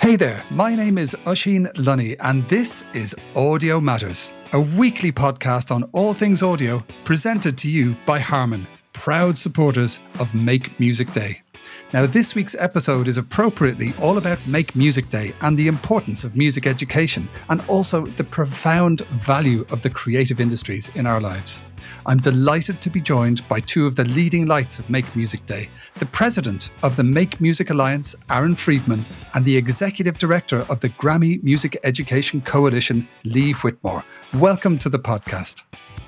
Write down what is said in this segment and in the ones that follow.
Hey there, my name is Oisín Lunny and this is Audio Matters, a weekly podcast on all things audio presented to you by Harman, proud supporters of Make Music Day. Now, this week's episode is appropriately all about Make Music Day and the importance of music education and also the profound value of the creative industries in our lives. I'm delighted to be joined by two of the leading lights of Make Music Day, the president of the Make Music Alliance, Aaron Friedman, and the executive director of the Grammy Music Education Coalition, Lee Whitmore. Welcome to the podcast.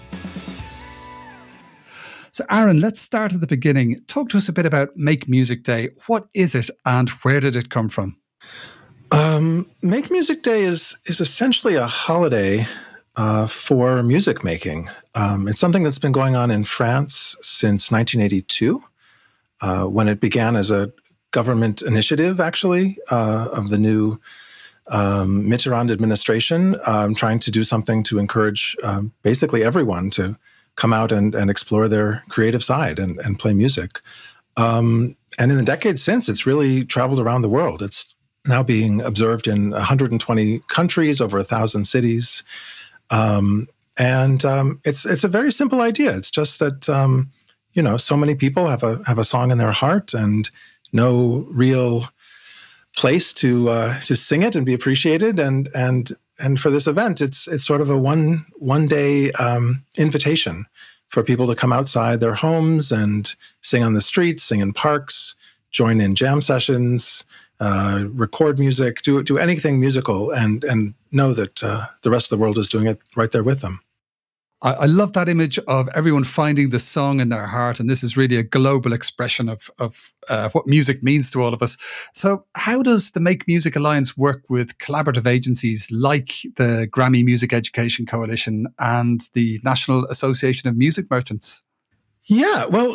So Aaron, let's start at the beginning. Talk to us a bit about Make Music Day. What is it and where did it come from? Make Music Day is essentially a holiday for music making. It's something that's been going on in France since 1982, when it began as a government initiative, actually, of the new Mitterrand administration, trying to do something to encourage basically everyone to come out and explore their creative side and play music. And in the decades since, it's really traveled around the world. It's now being observed in 120 countries, over 1,000 cities. It's a very simple idea. It's just that, so many people have a song in their heart and no real place to sing it and be appreciated. And for this event, it's sort of a one day invitation for people to come outside their homes and sing on the streets, sing in parks, join in jam sessions, record music, do anything musical, and know that the rest of the world is doing it right there with them. I love that image of everyone finding the song in their heart, and this is really a global expression of what music means to all of us. So how does the Make Music Alliance work with collaborative agencies like the Grammy Music Education Coalition and the National Association of Music Merchants? Yeah, well,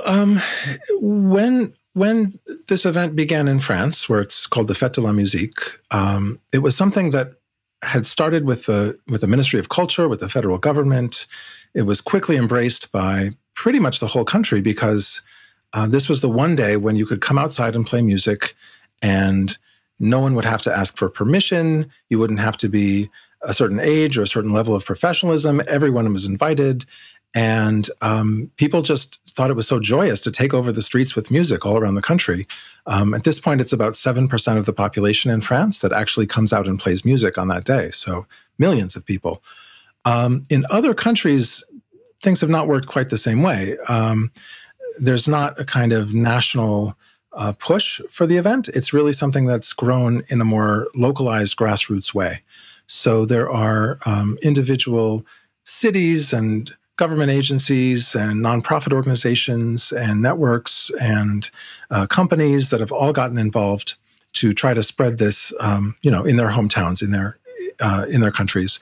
when this event began in France, where it's called the Fête de la Musique, it was something that had started with the Ministry of Culture, with the federal government. It was quickly embraced by pretty much the whole country because this was the one day when you could come outside and play music and no one would have to ask for permission. You wouldn't have to be a certain age or a certain level of professionalism. Everyone was invited. And people just thought it was so joyous to take over the streets with music all around the country. At this point, it's about 7% of the population in France that actually comes out and plays music on that day. So millions of people. In other countries, things have not worked quite the same way. There's not a kind of national push for the event. It's really something that's grown in a more localized grassroots way. So there are individual cities and government agencies and nonprofit organizations and networks and companies that have all gotten involved to try to spread this, in their hometowns, in their countries.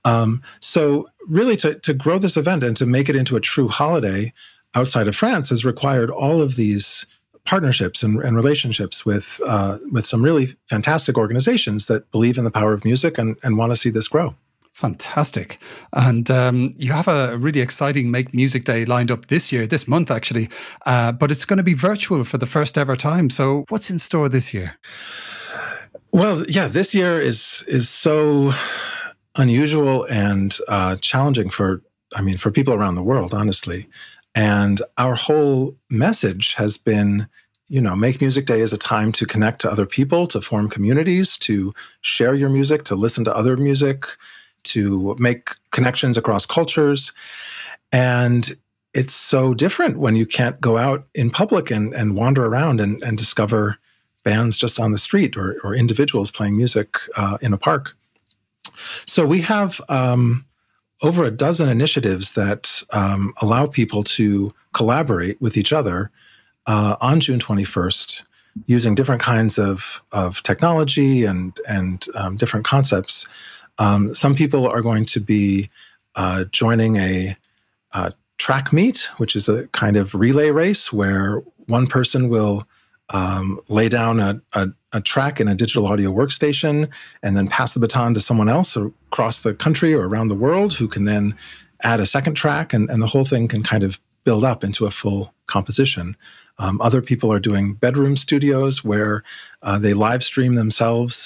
So really to grow this event and to make it into a true holiday outside of France has required all of these partnerships and relationships with some really fantastic organizations that believe in the power of music and want to see this grow. Fantastic. And you have a really exciting Make Music Day lined up this month actually, but it's going to be virtual for the first ever time. So what's in store this year? Well, yeah, this year is so unusual and challenging for people around the world, honestly. And our whole message has been, Make Music Day is a time to connect to other people, to form communities, to share your music, to listen to other music, to make connections across cultures. And it's so different when you can't go out in public and wander around and discover bands just on the street or individuals playing music in a park. So we have over a dozen initiatives that allow people to collaborate with each other on June 21st using different kinds of technology and different concepts. Some people are going to be joining a track meet, which is a kind of relay race where one person will lay down a track in a digital audio workstation and then pass the baton to someone else across the country or around the world who can then add a second track and the whole thing can kind of build up into a full composition. Other people are doing bedroom studios where they live stream themselves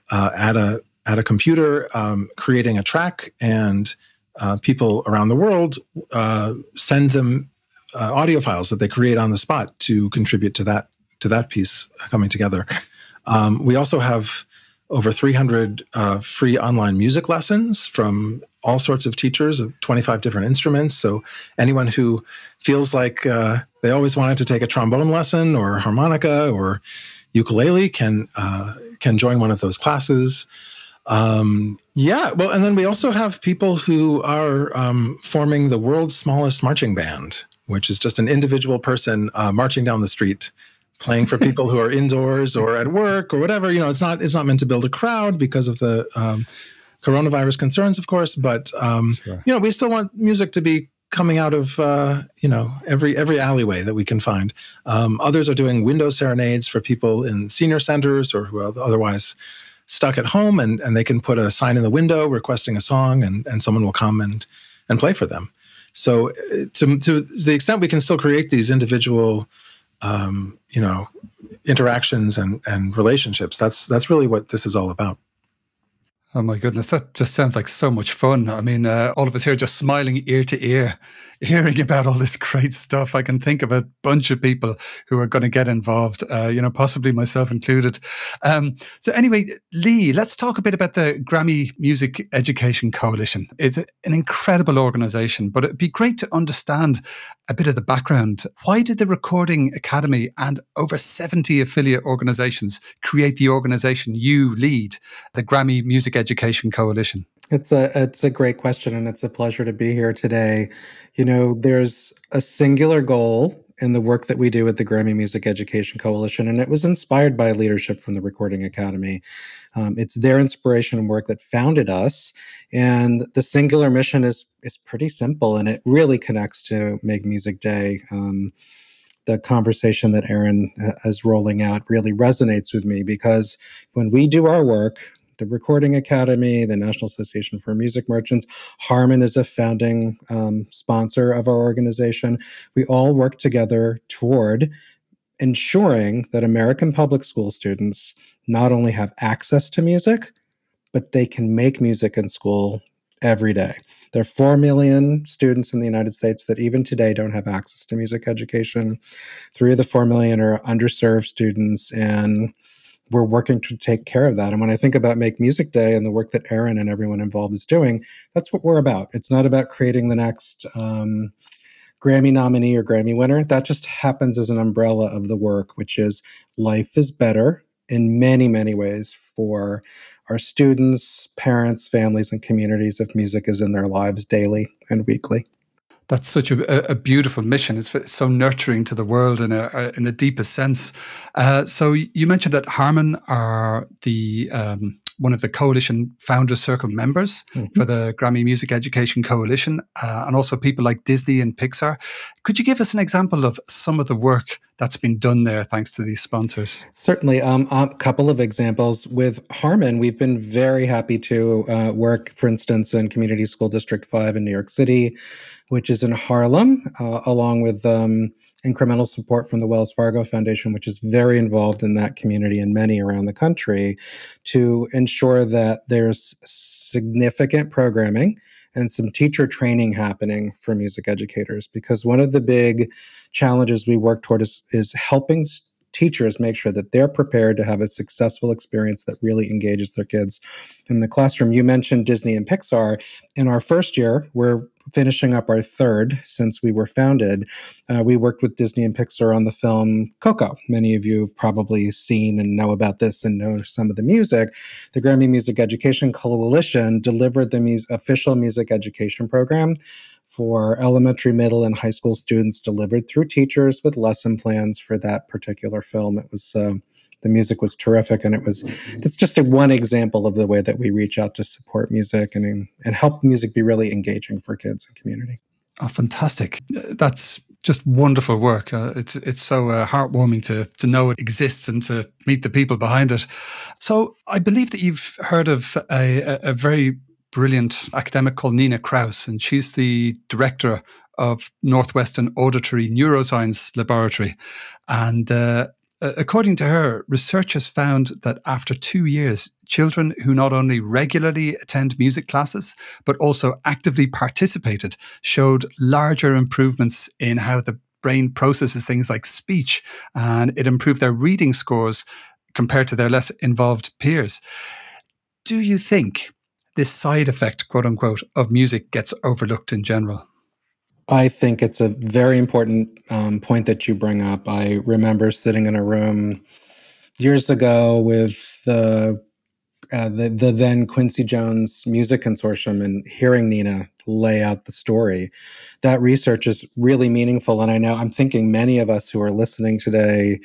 at a computer, creating a track, and people around the world send them audio files that they create on the spot to contribute to that piece coming together. We also have over 300 free online music lessons from all sorts of teachers of 25 different instruments. So anyone who feels like they always wanted to take a trombone lesson or harmonica or ukulele can join one of those classes. And then we also have people who are forming the world's smallest marching band, which is just an individual person marching down the street, playing for people who are indoors or at work or whatever. It's not meant to build a crowd because of the coronavirus concerns, of course. But sure. We still want music to be coming out of every alleyway that we can find. Others are doing window serenades for people in senior centers or who are otherwise stuck at home, and they can put a sign in the window requesting a song, and someone will come and play for them. So to the extent we can still create these individual interactions and relationships, that's really what this is all about. Oh my goodness, that just sounds like so much fun. I mean, all of us here just smiling ear to ear, hearing about all this great stuff. I can think of a bunch of people who are going to get involved, possibly myself included. So anyway, Lee, let's talk a bit about the Grammy Music Education Coalition. It's an incredible organization, but it'd be great to understand a bit of the background. Why did the Recording Academy and over 70 affiliate organizations create the organization you lead, the Grammy Music Education Coalition? It's a great question, and it's a pleasure to be here today. There's a singular goal in the work that we do at the Grammy Music Education Coalition, and it was inspired by leadership from the Recording Academy. It's their inspiration and work that founded us, and the singular mission is pretty simple, and it really connects to Make Music Day. The conversation that Aaron is rolling out really resonates with me, because when we do our work, the Recording Academy, the National Association for Music Merchants, Harman is a founding sponsor of our organization. We all work together toward ensuring that American public school students not only have access to music, but they can make music in school every day. There are 4 million students in the United States that even today don't have access to music education. 3 of the 4 million are underserved students, and we're working to take care of that. And when I think about Make Music Day and the work that Aaron and everyone involved is doing, that's what we're about. It's not about creating the next Grammy nominee or Grammy winner. That just happens as an umbrella of the work, which is life is better in many, many ways for our students, parents, families, and communities if music is in their lives daily and weekly. That's such a beautiful mission. It's so nurturing to the world in the deepest sense. So you mentioned that Harman are the one of the Coalition Founders Circle members for the Grammy Music Education Coalition, and also people like Disney and Pixar. Could you give us an example of some of the work that's been done there thanks to these sponsors? Certainly. A couple of examples. With Harman, we've been very happy to work, for instance, in Community School District 5 in New York City, which is in Harlem, along with incremental support from the Wells Fargo Foundation, which is very involved in that community and many around the country, to ensure that there's significant programming and some teacher training happening for music educators. Because one of the big challenges we work toward is helping teachers make sure that they're prepared to have a successful experience that really engages their kids in the classroom. You mentioned Disney and Pixar. In our first year, we're finishing up our third since we were founded. We worked with Disney and Pixar on the film Coco. Many of you have probably seen and know about this and know some of the music. The Grammy Music Education Coalition delivered the official music education program for elementary, middle, and high school students, delivered through teachers with lesson plans for that particular film. It was the music was terrific, and it's just one example of the way that we reach out to support music and help music be really engaging for kids and community. Oh, fantastic! That's just wonderful work. It's so heartwarming to know it exists and to meet the people behind it. So I believe that you've heard of a very brilliant academic called Nina Kraus, and she's the director of Northwestern Auditory Neuroscience Laboratory. And according to her, research has found that after 2 years, children who not only regularly attend music classes, but also actively participated showed larger improvements in how the brain processes things like speech, and it improved their reading scores compared to their less involved peers. Do you think this side effect, quote unquote, of music gets overlooked in general? I think it's a very important point that you bring up. I remember sitting in a room years ago with the then Quincy Jones Music Consortium and hearing Nina lay out the story. That research is really meaningful. And I know I'm thinking many of us who are listening today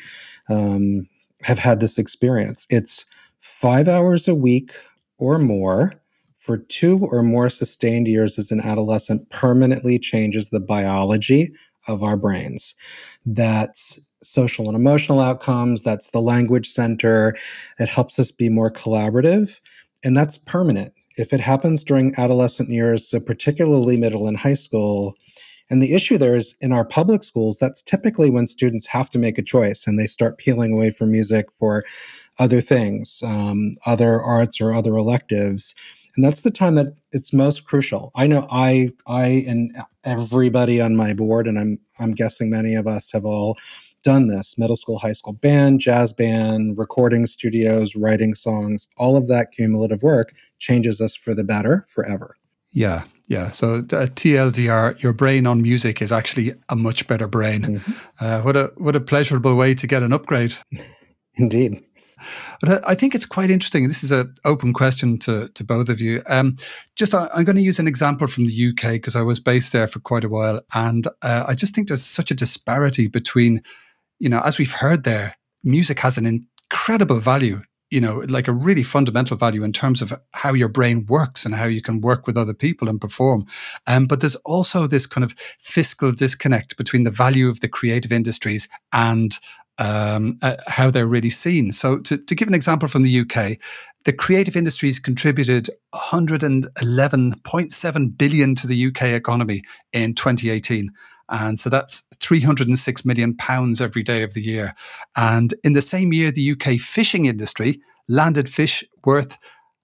have had this experience. It's 5 hours a week or more for 2 or more sustained years as an adolescent permanently changes the biology of our brains. That's social and emotional outcomes. That's the language center. It helps us be more collaborative, and that's permanent. If it happens during adolescent years, so particularly middle and high school, and the issue there is in our public schools, that's typically when students have to make a choice and they start peeling away from music for other things, other arts or other electives. And that's the time that it's most crucial. I know I and everybody on my board, and I'm guessing many of us have all done this: middle school, high school band, jazz band, recording studios, writing songs. All of that cumulative work changes us for the better forever. Yeah. So TLDR, your brain on music is actually a much better brain. Mm-hmm. What a pleasurable way to get an upgrade. Indeed. But I think it's quite interesting. This is an open question to both of you. I'm going to use an example from the UK because I was based there for quite a while. And I just think there's such a disparity between, as we've heard there, music has an incredible value, like a really fundamental value in terms of how your brain works and how you can work with other people and perform. But there's also this kind of fiscal disconnect between the value of the creative industries and how they're really seen. So to give an example from the UK, the creative industries contributed 111.7 billion to the UK economy in 2018. And so that's 306 million pounds every day of the year. And in the same year, the UK fishing industry landed fish worth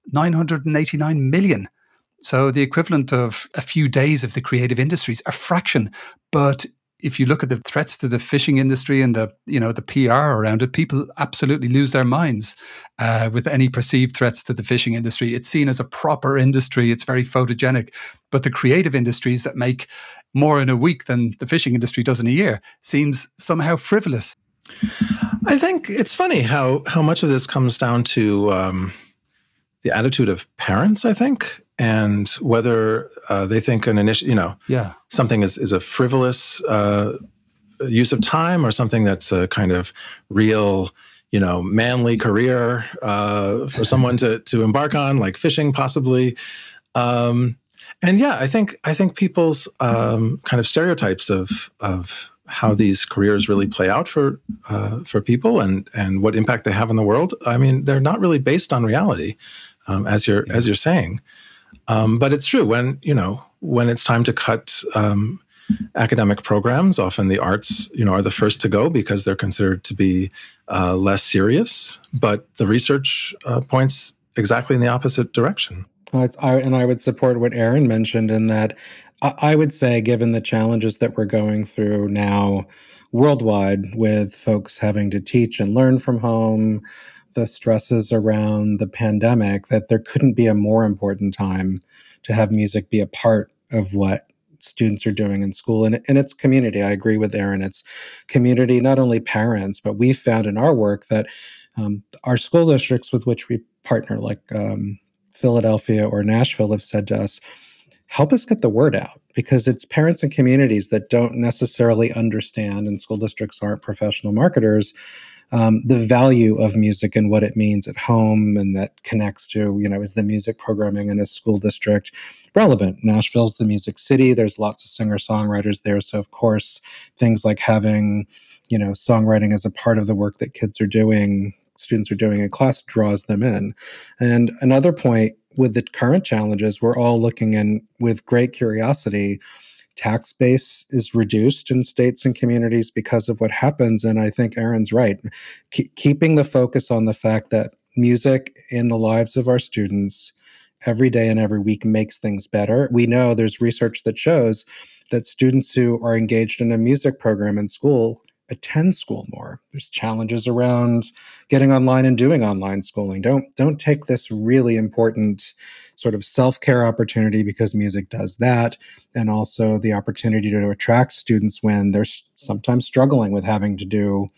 989 million. So the equivalent of a few days of the creative industries, a fraction. But if you look at the threats to the fishing industry and the PR around it, people absolutely lose their minds with any perceived threats to the fishing industry. It's seen as a proper industry. It's very photogenic. But the creative industries that make more in a week than the fishing industry does in a year seems somehow frivolous. I think it's funny how much of this comes down to the attitude of parents, I think, and whether they think something is a frivolous use of time or something that's a kind of real, manly career for someone to embark on, like fishing, possibly. I think people's kind of stereotypes of how these careers really play out for people and what impact they have in the world. I mean, they're not really based on reality, as you're saying. But it's true when it's time to cut academic programs, often the arts, are the first to go because they're considered to be less serious. But the research points exactly in the opposite direction. I would support what Aaron mentioned in that I would say, given the challenges that we're going through now worldwide with folks having to teach and learn from home, the stresses around the pandemic, that there couldn't be a more important time to have music be a part of what students are doing in school. And it's community. I agree with Aaron. It's community, not only parents, but we found in our work that our school districts with which we partner, like Philadelphia or Nashville, have said to us, help us get the word out, because it's parents and communities that don't necessarily understand, and school districts aren't professional marketers, the value of music and what it means at home, and that connects to, is the music programming in a school district relevant? Nashville's the music city. There's lots of singer-songwriters there. So of course, things like having, songwriting as a part of the work that students are doing in class draws them in. And another point, with the current challenges, we're all looking in with great curiosity tax base is reduced in states and communities because of what happens. And I think Aaron's right. Keeping the focus on the fact that music in the lives of our students every day and every week makes things better. We know there's research that shows that students who are engaged in a music program in school attend school more. There's challenges around getting online and doing online schooling. Don't take this really important sort of self-care opportunity, because music does that, and also the opportunity to attract students when they're sometimes struggling with having to do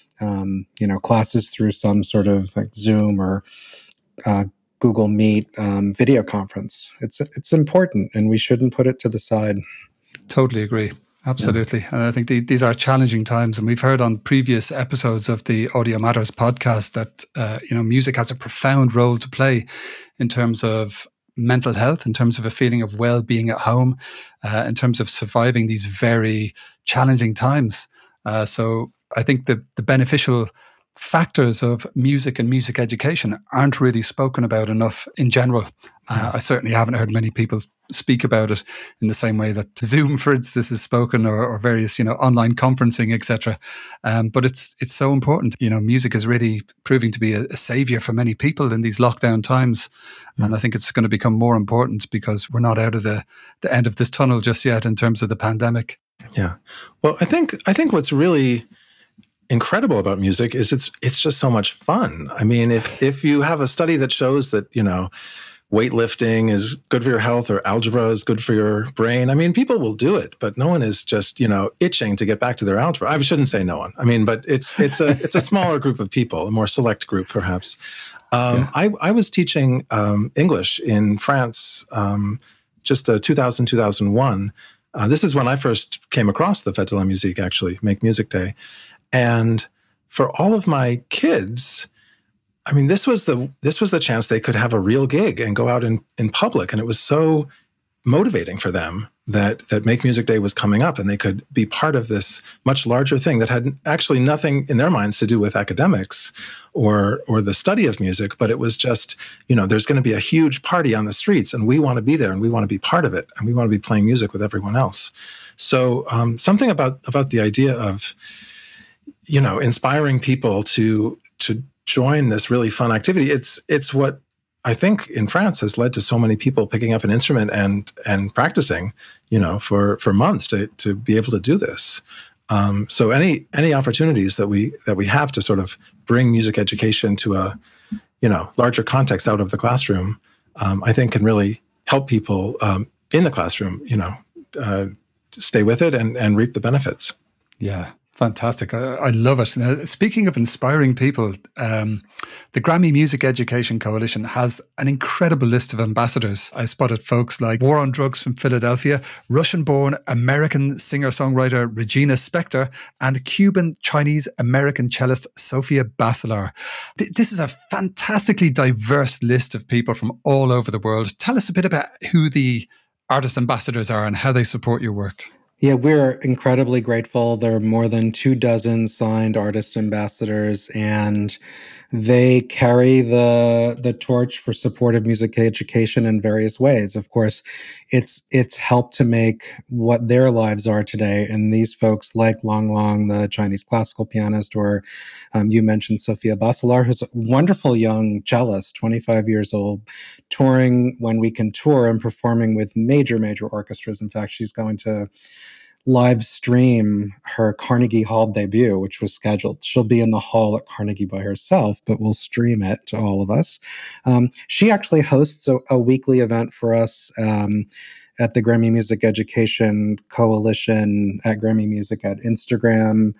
classes through some sort of like Zoom or Google Meet video conference. It's important, and we shouldn't put it to the side. Totally agree. Absolutely. And I think these are challenging times. And we've heard on previous episodes of the Audio Matters podcast that, music has a profound role to play in terms of mental health, in terms of a feeling of well-being at home, in terms of surviving these very challenging times. So I think the beneficial factors of music and music education aren't really spoken about enough in general. I certainly haven't heard many people speak about it in the same way that Zoom, for instance, is spoken, or various, online conferencing, etc. But it's so important. Music is really proving to be a savior for many people in these lockdown times. And I think it's going to become more important because we're not out of the end of this tunnel just yet in terms of the pandemic. Yeah. Well, I think what's really incredible about music is it's just so much fun. I mean, if you have a study that shows that, weightlifting is good for your health or algebra is good for your brain, I mean, people will do it, but no one is just, itching to get back to their algebra. I shouldn't say no one. I mean, but it's a smaller group of people, a more select group, perhaps. I was teaching English in France, just 2000, 2001. This is when I first came across the Fête de la Musique, actually, Make Music Day. And for all of my kids, I mean, this was the chance they could have a real gig and go out in public. And it was so motivating for them that Make Music Day was coming up, and they could be part of this much larger thing that had actually nothing in their minds to do with academics or the study of music, but it was just, there's going to be a huge party on the streets, and we want to be there, and we want to be part of it, and we want to be playing music with everyone else. So something about the idea of, inspiring people to join this really fun activity. It's what I think in France has led to so many people picking up an instrument and practicing, for months to be able to do this. So any opportunities that we have to sort of bring music education to a, larger context out of the classroom, I think can really help people in the classroom, stay with it and reap the benefits. Yeah. Fantastic. I love it. Now, speaking of inspiring people, the Grammy Music Education Coalition has an incredible list of ambassadors. I spotted folks like War on Drugs from Philadelphia, Russian-born American singer-songwriter Regina Spektor, and Cuban-Chinese-American cellist Sofia Basilar. This is a fantastically diverse list of people from all over the world. Tell us a bit about who the artist ambassadors are and how they support your work. Yeah, we're incredibly grateful. There are more than 24 signed artist ambassadors, and they carry the torch for supportive music education in various ways. Of course, it's helped to make what their lives are today. And these folks like Long Long, the Chinese classical pianist, or you mentioned Sofia Basilar, who's a wonderful young cellist, 25 years old, touring when we can tour and performing with major orchestras. In fact, she's going to live stream her Carnegie Hall debut, which was scheduled. She'll be in the hall at Carnegie by herself, but we'll stream it to all of us. She actually hosts a weekly event for us at the Grammy Music Education Coalition at Grammy Music at Instagram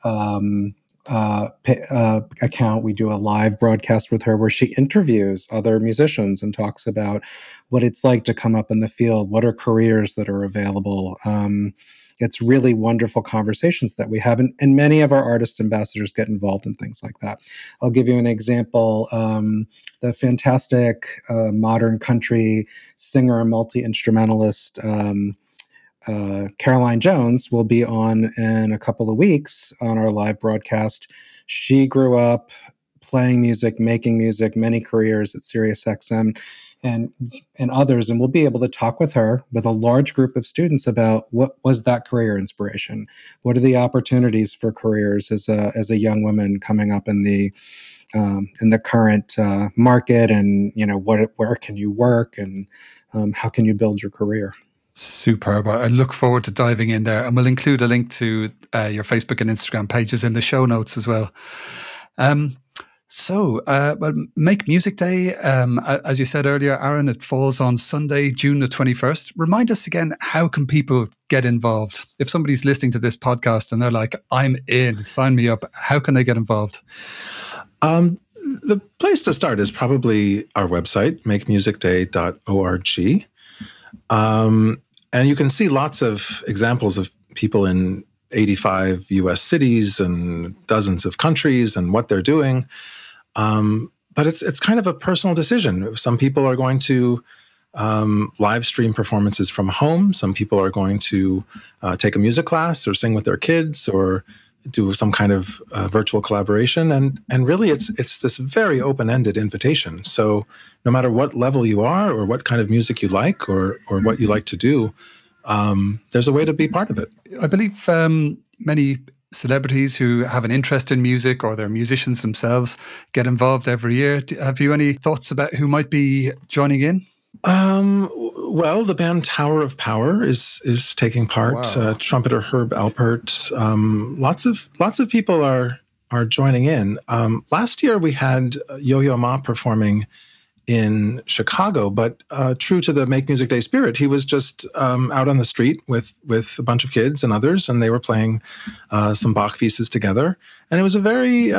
account. We do a live broadcast with her where she interviews other musicians and talks about what it's like to come up in the field, what are careers that are available. It's really wonderful conversations that we have. And many of our artist ambassadors get involved in things like that. I'll give you an example. The fantastic modern country singer and multi-instrumentalist Caroline Jones will be on in a couple of weeks on our live broadcast. She grew up playing music, making music, many careers at SiriusXM. and others, and we'll be able to talk with her with a large group of students about what was that career inspiration. What are the opportunities for careers as a young woman coming up in the current market, and where can you work, and how can you build your career? Superb. I look forward to diving in there, and we'll include a link to your Facebook and Instagram pages in the show notes as well. So, Make Music Day, as you said earlier, Aaron, it falls on Sunday, June the 21st. Remind us again, how can people get involved? If somebody's listening to this podcast and they're like, I'm in, sign me up, how can they get involved? The place to start is probably our website, makemusicday.org. And you can see lots of examples of people in 85 US cities and dozens of countries and what they're doing. But it's kind of a personal decision. Some people are going to live stream performances from home. Some people are going to take a music class or sing with their kids or do some kind of virtual collaboration. And really, it's this very open-ended invitation. So no matter what level you are or what kind of music you like or what you like to do, there's a way to be part of it. I believe many celebrities who have an interest in music or they're musicians themselves get involved every year. Have you any thoughts about who might be joining in? Well, the band Tower of Power is taking part. Wow. Trumpeter Herb Alpert. Lots of people are joining in. Last year we had Yo-Yo Ma performing in Chicago, but true to the Make Music Day spirit, he was just out on the street with a bunch of kids and others, and they were playing some Bach pieces together. And it was a very,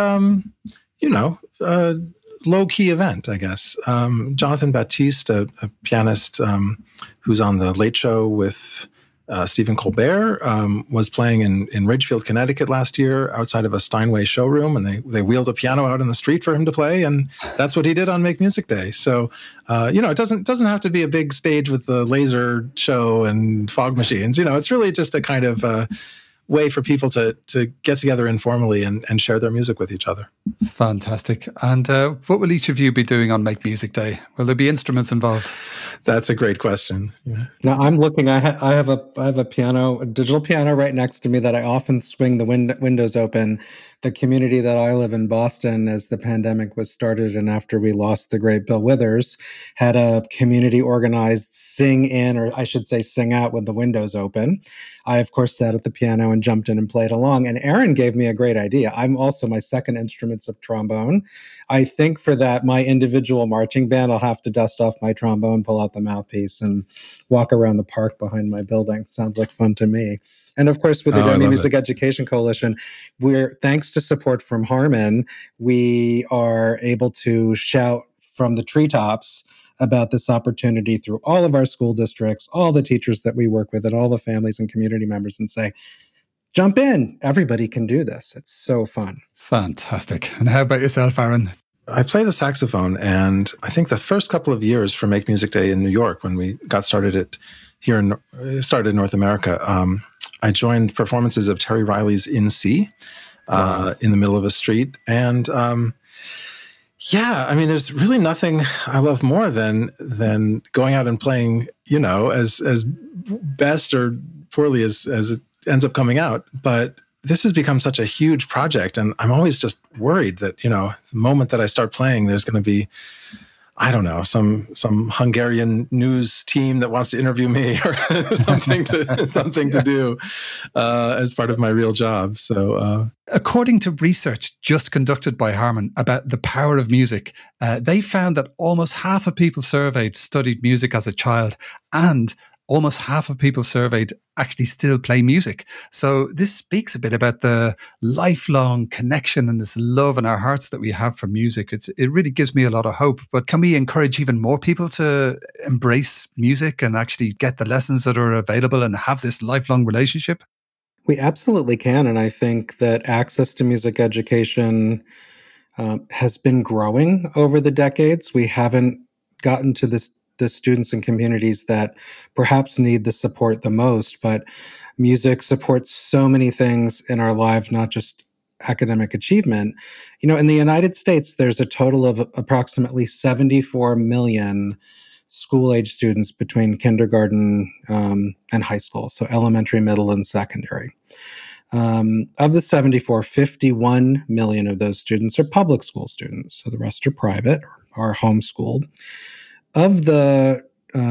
low-key event, I guess. Jonathan Baptiste, a pianist who's on The Late Show with Stephen Colbert, was playing in Ridgefield, Connecticut last year outside of a Steinway showroom, and they wheeled a piano out in the street for him to play, and that's what he did on Make Music Day. So, it doesn't have to be a big stage with the laser show and fog machines. It's really just a kind of way for people to get together informally and share their music with each other. Fantastic. And what will each of you be doing on Make Music Day? Will there be instruments involved? That's a great question. Yeah. Now I'm looking. I have a piano, a digital piano, right next to me that I often swing the windows open. The community that I live in, Boston, as the pandemic was started and after we lost the great Bill Withers, had a community organized sing in, or I should say sing out, with the windows open. I, of course, sat at the piano and jumped in and played along. And Aaron gave me a great idea. My second instrument's a trombone. I think for that, my individual marching band, I'll have to dust off my trombone, pull out the mouthpiece, and walk around the park behind my building. Sounds like fun to me. And of course, with the Grammy Music Education Coalition, thanks to support from Harman, we are able to shout from the treetops about this opportunity through all of our school districts, all the teachers that we work with, and all the families and community members, and say, jump in. Everybody can do this. It's so fun. Fantastic. And how about yourself, Aaron? I play the saxophone, and I think the first couple of years for Make Music Day in New York, when we got started started in North America, I joined performances of Terry Riley's In C in the middle of a street. And there's really nothing I love more than going out and playing, as best or poorly as it ends up coming out. But this has become such a huge project, and I'm always just worried that, the moment that I start playing, there's going to be, I don't know, some Hungarian news team that wants to interview me or something to do as part of my real job. So, according to research just conducted by Harman about the power of music, they found that almost half of people surveyed studied music as a child, and almost half of people surveyed actually still play music. So this speaks a bit about the lifelong connection and this love in our hearts that we have for music. It really gives me a lot of hope. But can we encourage even more people to embrace music and actually get the lessons that are available and have this lifelong relationship? We absolutely can. And I think that access to music education has been growing over the decades. We haven't gotten to the students and communities that perhaps need the support the most, but music supports so many things in our lives, not just academic achievement. In the United States, there's a total of approximately 74 million school-age students between kindergarten and high school, so elementary, middle, and secondary. Of the 74, 51 million of those students are public school students, so the rest are private or homeschooled. Of the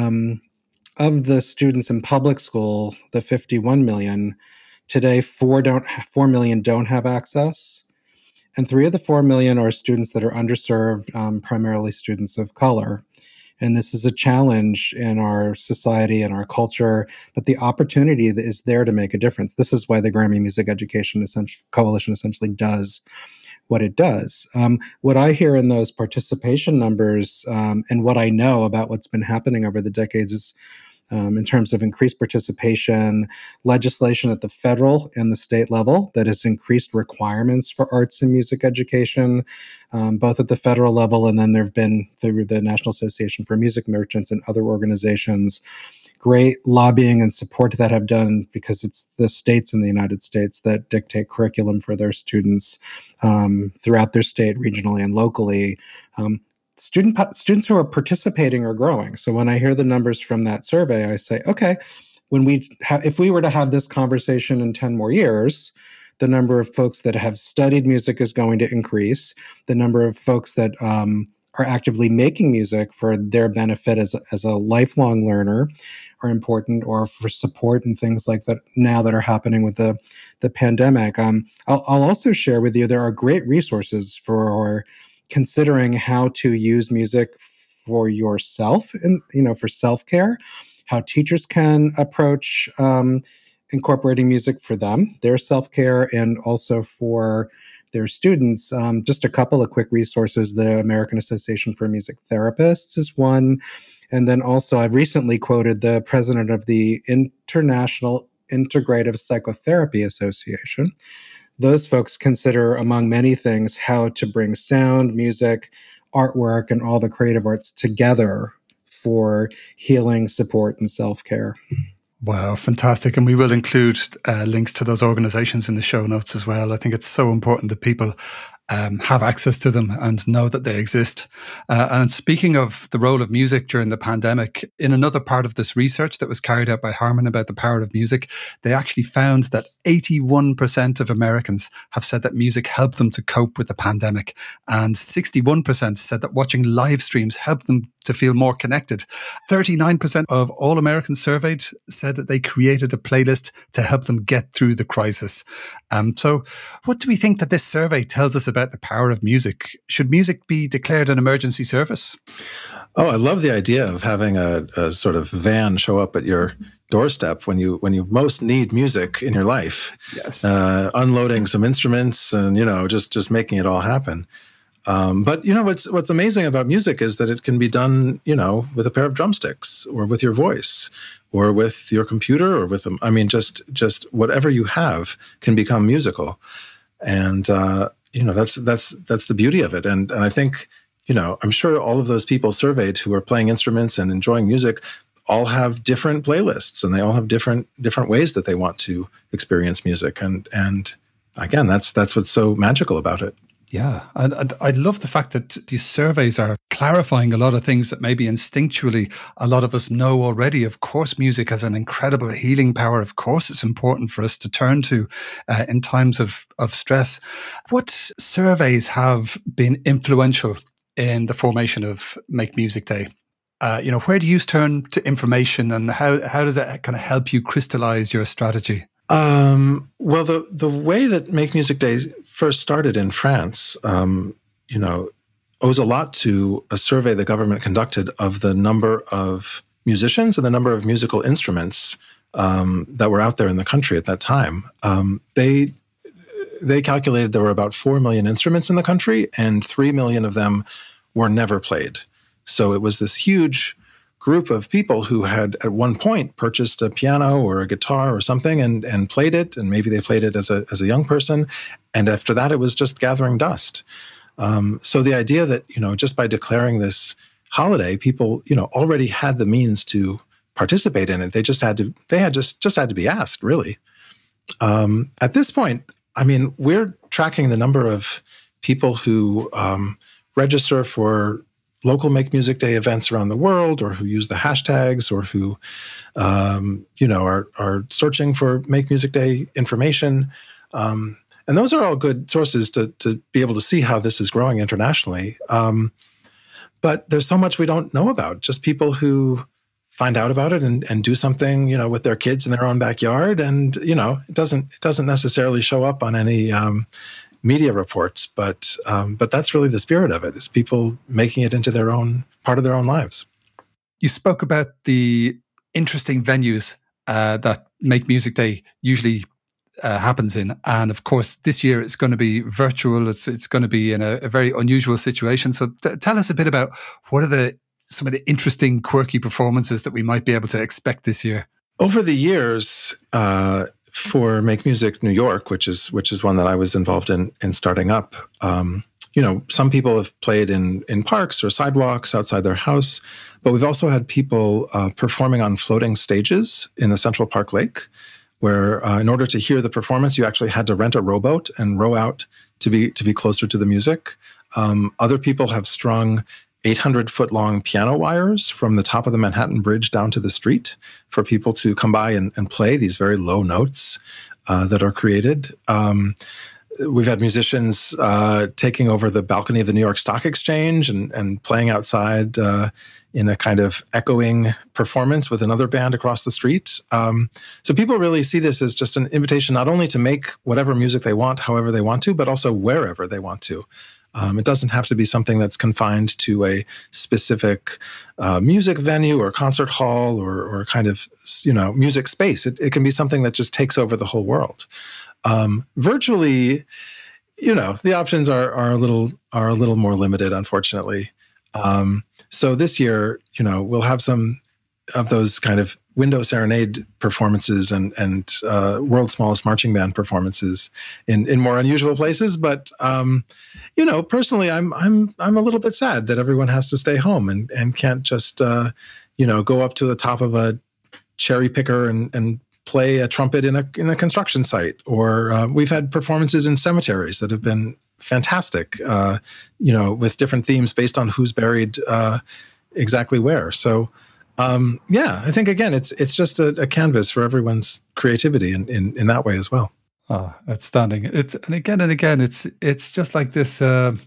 students in public school, the 51 million, today 4 million don't have access, and 3 of the 4 million are students that are underserved, primarily students of color. And this is a challenge in our society and our culture, but the opportunity that is there to make a difference. This is why the Grammy Music Education Coalition essentially does what it does. What I hear in those participation numbers, and what I know about what's been happening over the decades is, in terms of increased participation, legislation at the federal and the state level that has increased requirements for arts and music education, both at the federal level, and then there have been, through the National Association for Music Merchants and other organizations, great lobbying and support that have done, because it's the states in the United States that dictate curriculum for their students throughout their state, regionally and locally. Students who are participating are growing. So when I hear the numbers from that survey, I say, okay, if we were to have this conversation in 10 more years, the number of folks that have studied music is going to increase. The number of folks that are actively making music for their benefit as a lifelong learner are important, or for support and things like that now that are happening with the pandemic. I'll also share with you, there are great resources for considering how to use music for yourself and, for self-care, how teachers can approach incorporating music for them, their self-care, and also for their students. Just a couple of quick resources. The American Association for Music Therapists is one. And then also I've recently quoted the president of the International Integrative Psychotherapy Association. Those folks consider, among many things, how to bring sound, music, artwork, and all the creative arts together for healing, support, and self-care. Wow, fantastic. And we will include links to those organizations in the show notes as well. I think it's so important that people have access to them and know that they exist. And speaking of the role of music during the pandemic, in another part of this research that was carried out by Harman about the power of music, they actually found that 81% of Americans have said that music helped them to cope with the pandemic. And 61% said that watching live streams helped them to feel more connected. 39% of all Americans surveyed said that they created a playlist to help them get through the crisis. So what do we think that this survey tells us about the power of music? Should music be declared an emergency service? Oh, I love the idea of having a sort of van show up at your doorstep when you most need music in your life. Yes. Unloading some instruments and, just making it all happen. But what's amazing about music is that it can be done, with a pair of drumsticks, or with your voice, or with your computer, or with just whatever you have can become musical. And that's the beauty of it. And I think, I'm sure all of those people surveyed who are playing instruments and enjoying music all have different playlists, and they all have different ways that they want to experience music. And again, that's what's so magical about it. Yeah, I love the fact that these surveys are clarifying a lot of things that maybe instinctually a lot of us know already. Of course, music has an incredible healing power. Of course, it's important for us to turn to in times of stress. What surveys have been influential in the formation of Make Music Day? Where do you turn to information, and how does that kind of help you crystallize your strategy? Well, the way that Make Music Day first started in France, owes a lot to a survey the government conducted of the number of musicians and the number of musical instruments that were out there in the country at that time. They calculated there were about 4 million instruments in the country, and 3 million of them were never played. So it was this huge group of people who had at one point purchased a piano or a guitar or something and played it, and maybe they played it as a young person, and after that it was just gathering dust. So the idea that just by declaring this holiday, people already had the means to participate in it. They just had to be asked, really. At this point, we're tracking the number of people who register for local Make Music Day events around the world, or who use the hashtags, or who, are searching for Make Music Day information. And those are all good sources to be able to see how this is growing internationally. But there's so much we don't know about, just people who find out about it and do something, with their kids in their own backyard. And, it doesn't necessarily show up on any media reports, but that's really the spirit of it, is people making it into their own part of their own lives. You spoke about the interesting venues that Make Music Day usually happens in, and of course this year it's going to be virtual. It's going to be in a very unusual situation. So tell us a bit about what are some of the interesting, quirky performances that we might be able to expect this year. Over the years, for Make Music New York, which is one that I was involved in starting up, some people have played in parks or sidewalks outside their house, but we've also had people performing on floating stages in the Central Park Lake, where in order to hear the performance, you actually had to rent a rowboat and row out to be closer to the music. Other people have strung 800-foot-long piano wires from the top of the Manhattan Bridge down to the street for people to come by and play these very low notes that are created. We've had musicians taking over the balcony of the New York Stock Exchange and playing outside in a kind of echoing performance with another band across the street. So people really see this as just an invitation not only to make whatever music they want, however they want to, but also wherever they want to. It doesn't have to be something that's confined to a specific music venue or concert hall or kind of, music space. It can be something that just takes over the whole world. Virtually, the options are a little more limited, unfortunately. So this year, we'll have some of those kind of window serenade performances and World's Smallest Marching Band performances in more unusual places. But personally, I'm a little bit sad that everyone has to stay home and can't just go up to the top of a cherry picker and play a trumpet in a construction site. Or we've had performances in cemeteries that have been fantastic, with different themes based on who's buried exactly where. So, I think, again, it's just a canvas for everyone's creativity in that way as well. Oh, outstanding. And again, it's just like this, that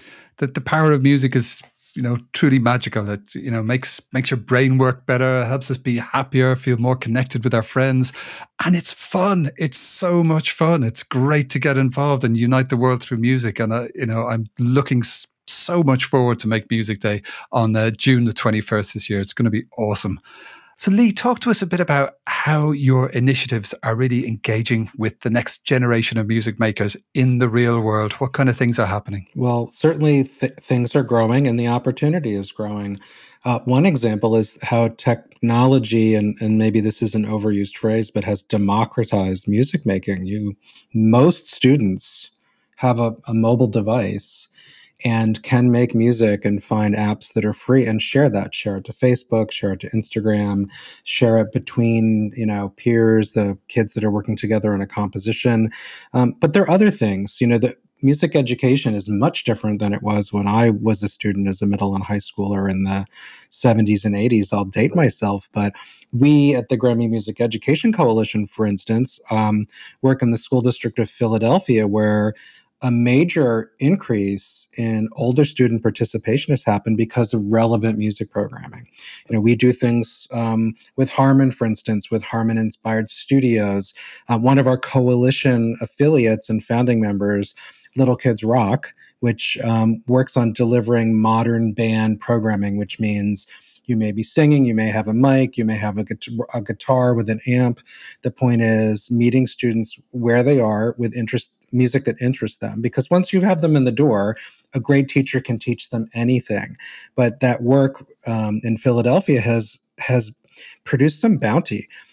the power of music is, truly magical. It, makes your brain work better, helps us be happier, feel more connected with our friends. And it's fun. It's so much fun. It's great to get involved and unite the world through music. And, I'm looking so much forward to Make Music Day on June the 21st this year. It's going to be awesome. So Lee, talk to us a bit about how your initiatives are really engaging with the next generation of music makers in the real world. What kind of things are happening? Well, certainly things are growing and the opportunity is growing. One example is how technology, and maybe this is an overused phrase, but has democratized music making. Most students have a mobile device and can make music and find apps that are free and share it to Facebook, share it to Instagram, share it between, peers, the kids that are working together on a composition. But there are other things, the music education is much different than it was when I was a student as a middle and high schooler in the 70s and 80s. I'll date myself, but we at the Grammy Music Education Coalition, for instance, work in the school district of Philadelphia, where a major increase in older student participation has happened because of relevant music programming. We do things with Harman, for instance, with Harman-inspired studios. One of our coalition affiliates and founding members, Little Kids Rock, which works on delivering modern band programming, which means you may be singing, you may have a mic, you may have a guitar with an amp. The point is meeting students where they are with music that interests them. Because once you have them in the door, a great teacher can teach them anything. But that work in Philadelphia has produced some bounty.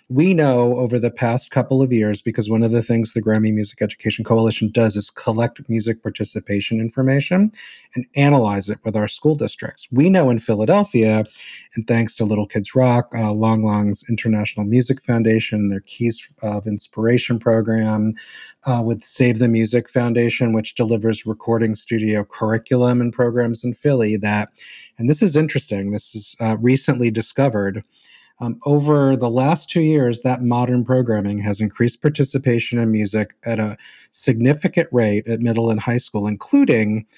We know over the past couple of years, because one of the things the Grammy Music Education Coalition does is collect music participation information and analyze it with our school districts. We know in Philadelphia, and thanks to Little Kids Rock, Long Long's International Music Foundation, their Keys of Inspiration program, with Save the Music Foundation, which delivers recording studio curriculum and programs in Philly, that, and this is interesting, this is recently discovered, over the last 2 years, that modern programming has increased participation in music at a significant rate at middle and high school, including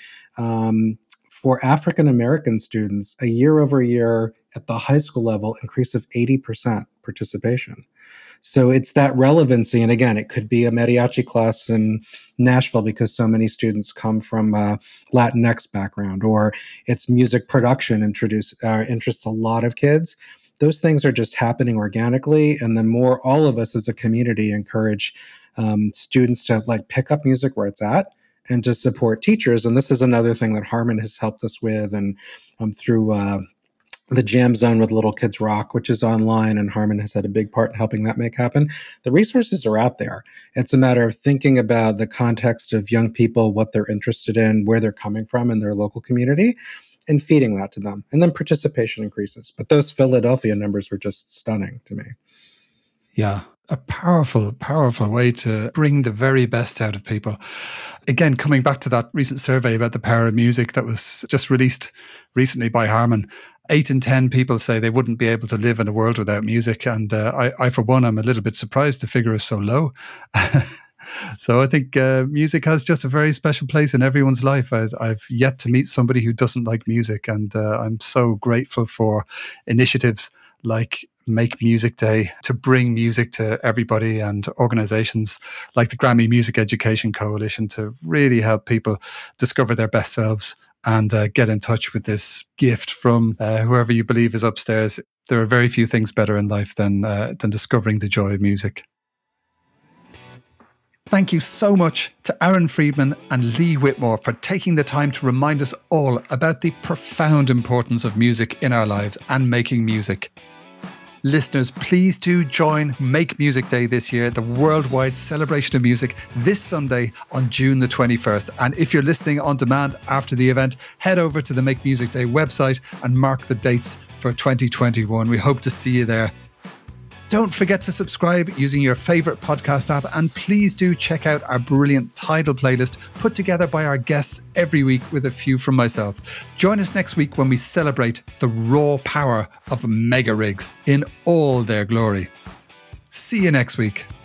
for African American students, a year over year at the high school level, increase of 80% participation. So it's that relevancy. And again, it could be a mariachi class in Nashville because so many students come from a Latinx background, or it's music production interests a lot of kids. Those things are just happening organically. And the more all of us as a community encourage students to pick up music where it's at and to support teachers. And this is another thing that Harmon has helped us with, and through the Jam Zone with Little Kids Rock, which is online, and Harmon has had a big part in helping that make happen. The resources are out there. It's a matter of thinking about the context of young people, what they're interested in, where they're coming from in their local community, and feeding that to them. And then participation increases. But those Philadelphia numbers were just stunning to me. Yeah, a powerful, powerful way to bring the very best out of people. Again, coming back to that recent survey about the power of music that was just released recently by Harmon, 8 in 10 people say they wouldn't be able to live in a world without music. And I, for one, I'm a little bit surprised the figure is so low. So I think music has just a very special place in everyone's life. I've yet to meet somebody who doesn't like music. And I'm so grateful for initiatives like Make Music Day to bring music to everybody, and organizations like the Grammy Music Education Coalition to really help people discover their best selves and get in touch with this gift from whoever you believe is upstairs. There are very few things better in life than discovering the joy of music. Thank you so much to Aaron Friedman and Lee Whitmore for taking the time to remind us all about the profound importance of music in our lives and making music. Listeners, please do join Make Music Day this year, the worldwide celebration of music, this Sunday on June the 21st. And if you're listening on demand after the event, head over to the Make Music Day website and mark the dates for 2021. We hope to see you there. Don't forget to subscribe using your favorite podcast app, and please do check out our brilliant Tidal playlist put together by our guests every week with a few from myself. Join us next week when we celebrate the raw power of mega rigs in all their glory. See you next week.